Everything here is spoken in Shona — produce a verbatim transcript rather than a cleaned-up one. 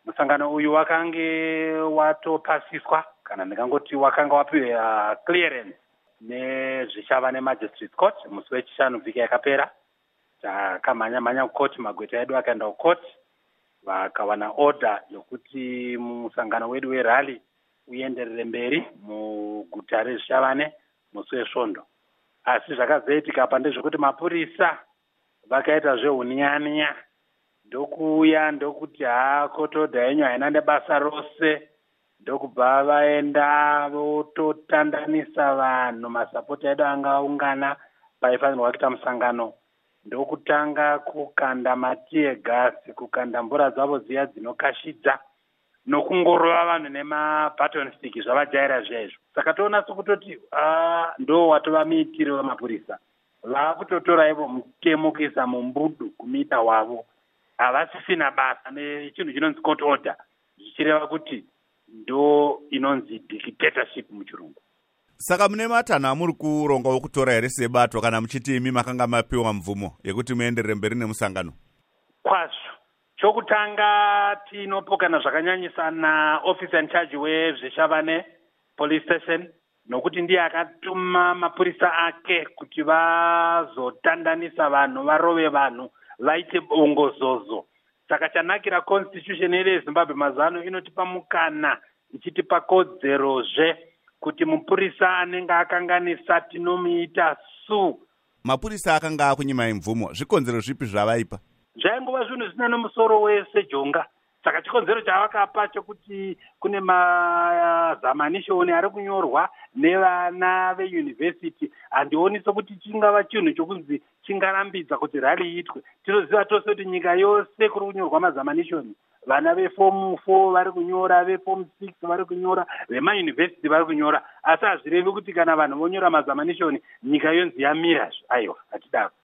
Musangano uyu wakange watopasiswa kana ndingangoti wakanga wapiwa uh, clearance nezvichava nemagistrate court musi wechishanu vhiki yakapera. Takamhanya mhanya kukoti, magweta edu akaenda kukoti vakawana order yokuti musangano wedu werally uenderere mberi muguta rezvishavane musi wesvondo. Asi zvakazoitika apa ndezvekuti mapurisa vakaita zvehunyanya ndokuuya ndokuti haa kotodha yenyu haina nebasa rose, ndokubva vaenda vototandanisa vanhu. Masapota edu anga aungana paifanirwa kuita musangano, ndokutanga kukanda matiye gasi, kukanda mvura dzavo dziya dzinokashidza nokungorova vanhu nemabaton stick zvavajaira zvezvo. Saka toona sokutoti ah, ndo watova muitiri wemapurisa. Vakutotora ivo mutemo kuisa mumbudu kumita wavo. Havasisina basa nechinhu chinonzi court order, zvichireva kuti ndo inonzi dictatorship muchirungu. Saka mune matanho amuri kuronga wokutora here sebato kana muchiti imi makanga mapiwa mvumo yekuti muenderere mberi nemusangano? Kwazvo. Chokutanga tinopokana zvakanyanyisa naofficer in charge wezvishavane police station, nokuti ndiye akatuma mapurisa ake kuti vazotandanisa vanhu, varove vanhu, vaite bongozozo. Saka chanakira constitution yedu yeZimbabwe mazano inotipa mukana, ichitipa kodzerozve kuti mupurisa anenge akanganisa tinomuita su. Mapurisa akanga akunyimai mvumo, zvikonzero zvipi zvavaipa? Zvaingova zvinhu zvisina nemusoro wese jonga. Saka chikonzero chavakapa chokuti kune mazamanishoni ari kunyorwa nevana veuniversity, handioni sokuti chingava chinhu chokunzi chingarambidza kuti rally iitwe. Tinoziva tose kuti nyika yose kuri kunyorwa mazamanishoni. Vana vefomu four vari kunyora, vefomu six vari kunyora, vemauniversity vari kunyora. Asi hazvirevi kuti kana vanhu vonyora mazamanishoni nyika yonzi yamira. Aiwa, hatidaro.